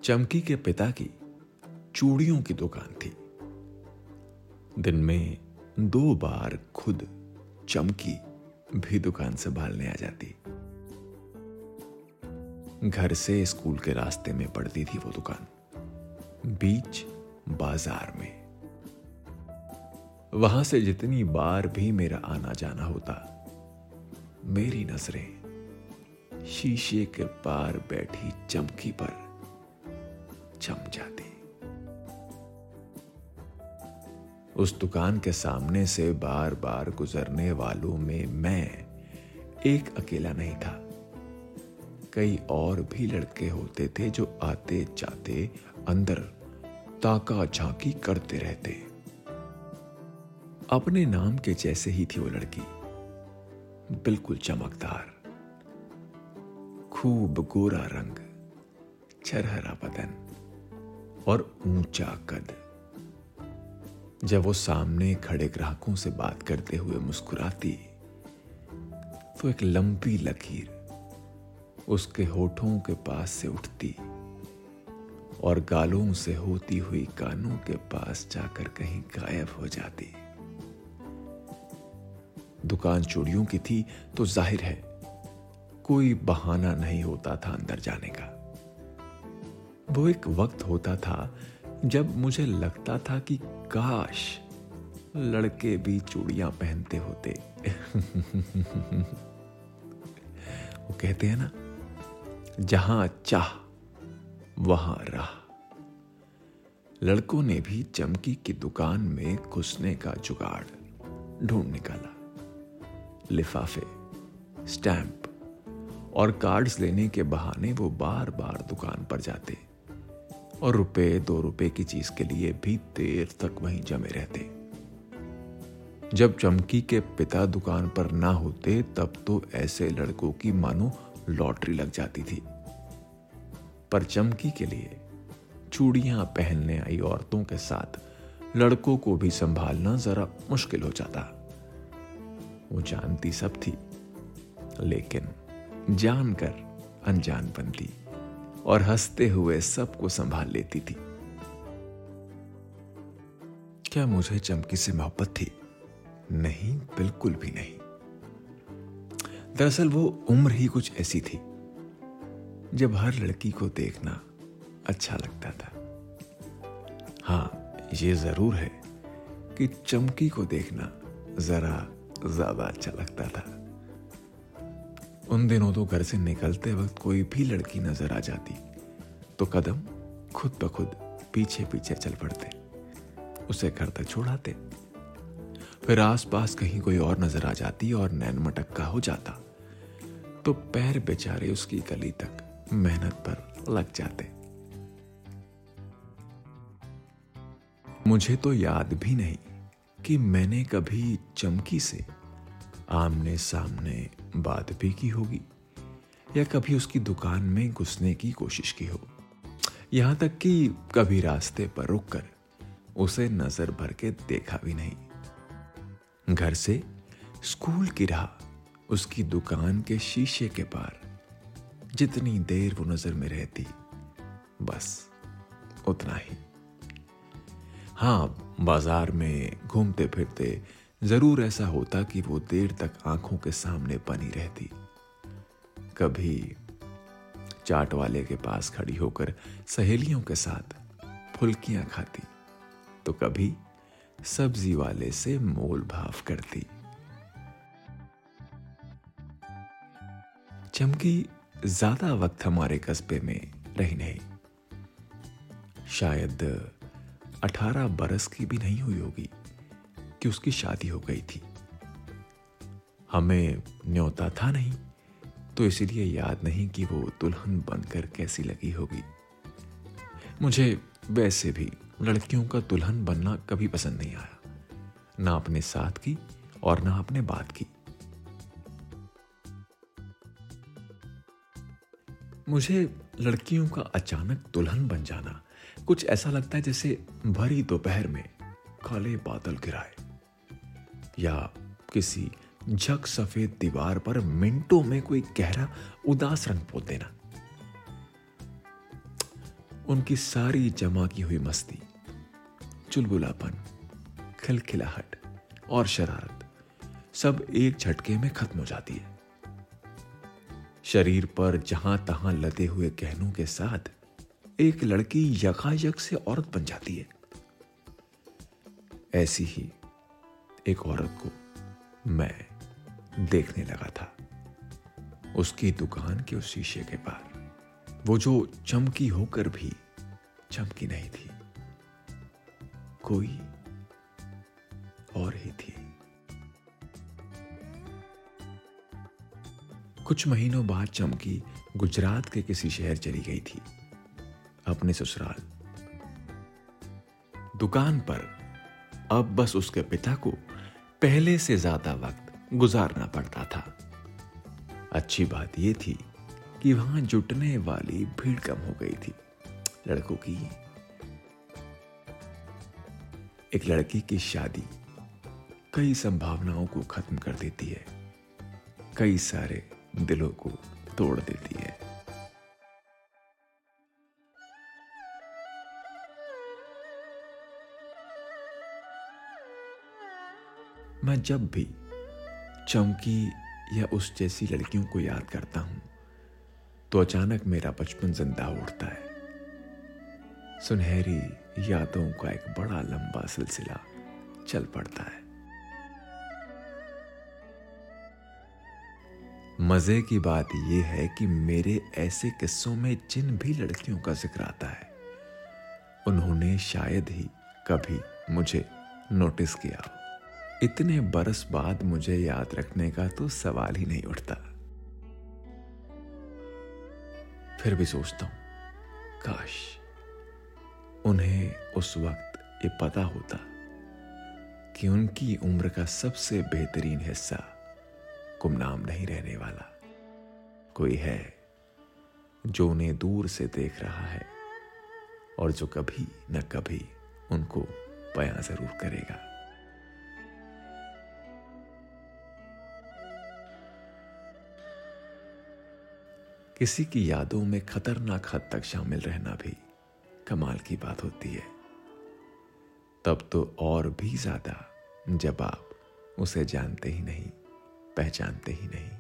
चमकी के पिता की चूड़ियों की दुकान थी। दिन में 2 बार खुद चमकी भी दुकान संभालने आ जाती। घर से स्कूल के रास्ते में पड़ती थी वो दुकान, बीच बाजार में। वहां से जितनी बार भी मेरा आना जाना होता, मेरी नजरें शीशे के पार बैठी चमकी पर जम जाती। उस दुकान के सामने से बार बार गुजरने वालों में मैं एक अकेला नहीं था। कई और भी लड़के होते थे जो आते जाते अंदर ताका झांकी करते रहते। अपने नाम के जैसे ही थी वो लड़की, बिल्कुल चमकदार, खूब गोरा रंग, छरहरा बदन और ऊंचा कद। जब वो सामने खड़े ग्राहकों से बात करते हुए मुस्कुराती तो एक लंबी लकीर उसके होठों के पास से उठती और गालों से होती हुई कानों के पास जाकर कहीं गायब हो जाती। दुकान चूड़ियों की थी तो जाहिर है कोई बहाना नहीं होता था अंदर जाने का। वो एक वक्त होता था जब मुझे लगता था कि काश लड़के भी चूड़ियां पहनते होते। वो कहते हैं ना, जहां चाह वहां राह। लड़कों ने भी चमकी की दुकान में घुसने का जुगाड़ ढूंढ निकाला। लिफाफे, स्टैंप और कार्ड्स लेने के बहाने वो बार बार दुकान पर जाते और ₹2 की चीज के लिए भी देर तक वहीं जमे रहते। जब चमकी के पिता दुकान पर ना होते तब तो ऐसे लड़कों की मानो लॉटरी लग जाती थी। पर चमकी के लिए चूड़ियां पहनने आई औरतों के साथ लड़कों को भी संभालना जरा मुश्किल हो जाता। वो जानती सब थी, लेकिन जानकर अनजान बनती और हंसते हुए सबको संभाल लेती थी। क्या मुझे चमकी से मोहब्बत थी? नहीं, बिल्कुल भी नहीं। दरअसल वो उम्र ही कुछ ऐसी थी जब हर लड़की को देखना अच्छा लगता था। हाँ, ये जरूर है कि चमकी को देखना जरा ज्यादा अच्छा लगता था। उन दिनों तो घर से निकलते वक्त कोई भी लड़की नजर आ जाती तो कदम खुद ब खुद पीछे पीछे चल पड़ते, उसे घर तक छोड़ाते। फिर आसपास कहीं कोई और नजर आ जाती और नैन मटक्का हो जाता तो पैर बेचारे उसकी गली तक मेहनत पर लग जाते। मुझे तो याद भी नहीं कि मैंने कभी चमकी से आमने सामने बात भी की होगी या कभी उसकी दुकान में घुसने की कोशिश की हो। यहां तक कि कभी रास्ते पर रुककर उसे नजर भर के देखा भी नहीं। घर से स्कूल की राह उसकी दुकान के शीशे के पार जितनी देर वो नजर में रहती, बस उतना ही। हाँ, बाजार में घूमते फिरते जरूर ऐसा होता कि वो देर तक आंखों के सामने बनी रहती। कभी चाट वाले के पास खड़ी होकर सहेलियों के साथ फुल्कियां खाती तो कभी सब्जी वाले से मोल भाव करती। चमकी ज्यादा वक्त हमारे कस्बे में रही नहीं। शायद 18 बरस की भी नहीं हुई होगी कि उसकी शादी हो गई थी। हमें न्योता था नहीं तो इसीलिए याद नहीं कि वो दुल्हन बनकर कैसी लगी होगी। मुझे वैसे भी लड़कियों का दुल्हन बनना कभी पसंद नहीं आया, ना अपने साथ की और ना अपने बाद की। मुझे लड़कियों का अचानक दुल्हन बन जाना कुछ ऐसा लगता है जैसे भरी दोपहर में काले बादल गिराए या किसी झक सफेद दीवार पर मिनटों में कोई गहरा उदास रंग पोत देना। उनकी सारी जमा की हुई मस्ती, चुलबुलापन, खिलखिलाहट और शरारत सब एक झटके में खत्म हो जाती है। शरीर पर जहां तहां लदे हुए गहनों के साथ एक लड़की यकायक से औरत बन जाती है। ऐसी ही एक औरत को मैं देखने लगा था उसकी दुकान के उस शीशे के पार, वो जो चमकी होकर भी चमकी नहीं थी, कोई और ही थी। कुछ महीनों बाद चमकी गुजरात के किसी शहर चली गई थी, अपने ससुराल। दुकान पर अब बस उसके पिता को पहले से ज्यादा वक्त गुजारना पड़ता था। अच्छी बात यह थी कि वहां जुटने वाली भीड़ कम हो गई थी लड़कों की। एक लड़की की शादी कई संभावनाओं को खत्म कर देती है, कई सारे दिलों को तोड़ देती है। मैं जब भी चमकी या उस जैसी लड़कियों को याद करता हूं तो अचानक मेरा बचपन जिंदा उठता है। सुनहरी यादों का एक बड़ा लंबा सिलसिला चल पड़ता है। मजे की बात यह है कि मेरे ऐसे किस्सों में जिन भी लड़कियों का जिक्र आता है उन्होंने शायद ही कभी मुझे नोटिस किया। इतने बरस बाद मुझे याद रखने का तो सवाल ही नहीं उठता। फिर भी सोचता हूं काश उन्हें उस वक्त ये पता होता कि उनकी उम्र का सबसे बेहतरीन हिस्सा गुमनाम नहीं रहने वाला। कोई है जो उन्हें दूर से देख रहा है और जो कभी न कभी उनको बयां जरूर करेगा। किसी की यादों में खतरनाक हद तक शामिल रहना भी कमाल की बात होती है। तब तो और भी ज्यादा जब आप उसे जानते ही नहीं, पहचानते ही नहीं।